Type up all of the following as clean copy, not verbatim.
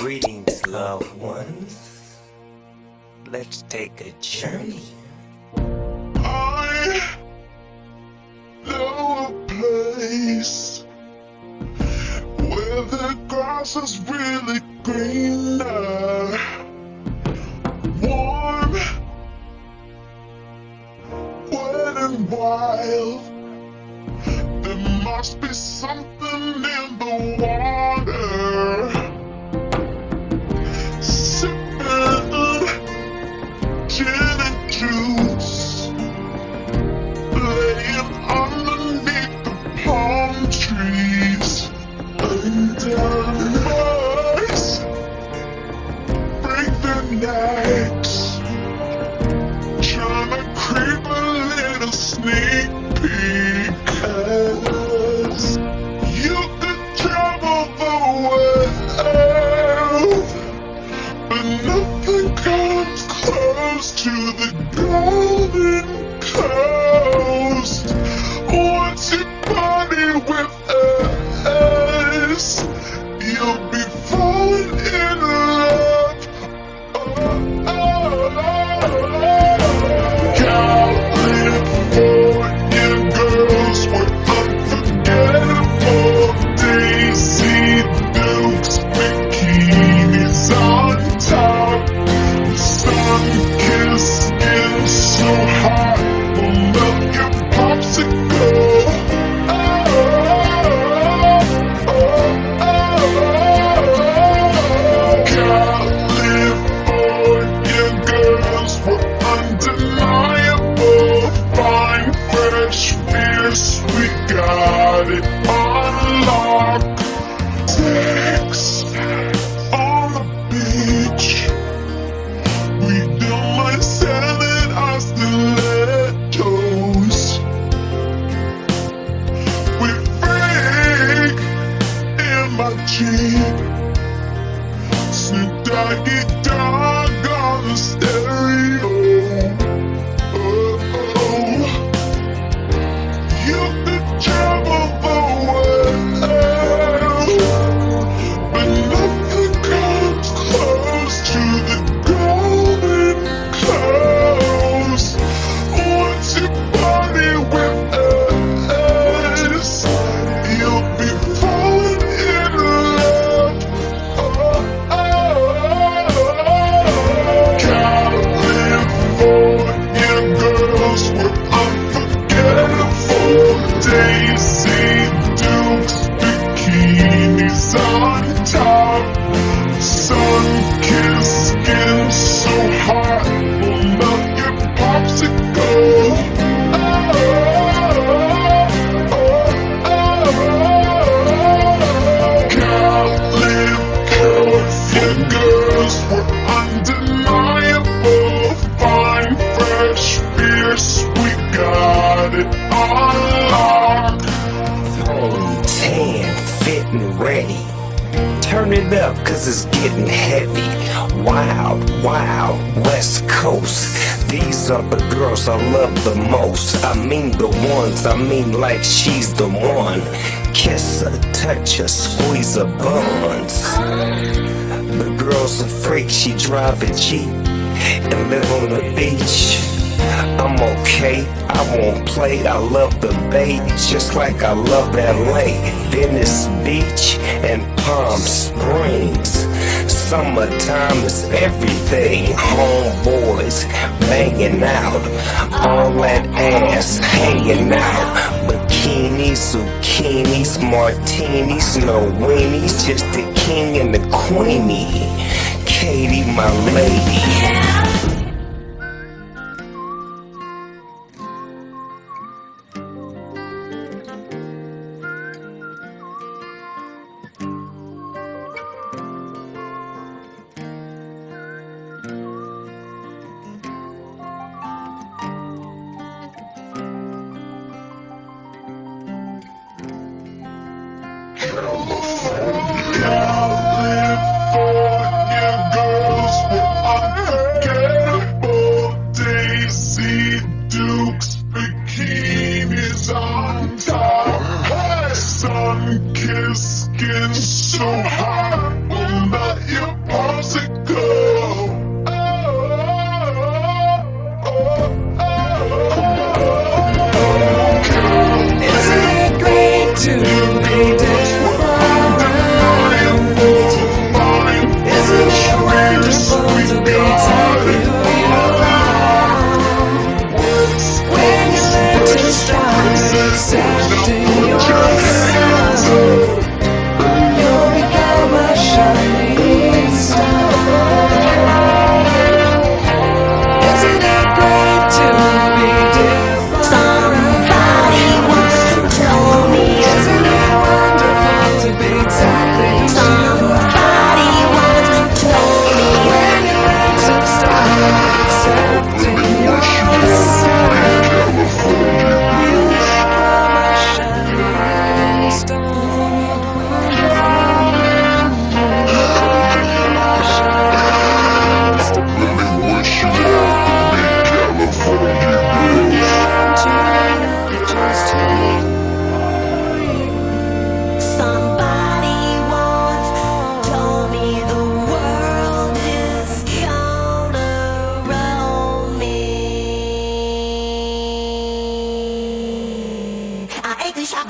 Greetings, loved ones. Let's take a journey. I know a place where the grass is really greener, warm, wet and wild. There must be something in the water. Sipping gin and juice, laying underneath the palm trees. And boys break their necks, trying to creep a little sneak peek. 'Cause you could travel the world, but nothing comes close to the Golden Coast. Once you party with us, you'll be falling in love. Oh, oh, oh. California girls were unforgettable. Daisy Dukes, bikinis on top, sun-kissed skin so hot will melt your popsicle. California girls were undeniable. Fine, fresh, fierce, we got it on lock. Sex on the beach, we don't mind selling our stilettos. We freak in my Jeep, Snoop Doggy Dogg on the stereo. Oh, oh. You could travel the world, but nothing comes close to the Golden Coast. Once you party with us, you'll be falling in love. Oh, oh, oh. California girls were unforgettable. Daisy Dukes, bikinis on top, sun-kissed skin so hot will melt your popsicle. Oh, oh, oh, oh. California girls were undeniable. Fine, fresh, fierce, we got it on lock. On 10, fit and ready. Turn it up, cause it's getting heavy. Wild, wild, West Coast. These are the girls I love the most. I mean the ones, I mean like she's the one. Kiss her, touch her, squeeze her buns. The girl's a freak, she drive a Jeep and live on the beach. I'm okay, I won't play, I love the Bay, just like I love LA, Venice Beach, and Palm Springs. Summertime is everything, homeboys banging out, all that ass hanging out, bikinis, zucchinis, martinis, no weenies, just the king and the queenie, Katie my lady. California girls were unforgettable.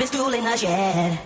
stool in the shed.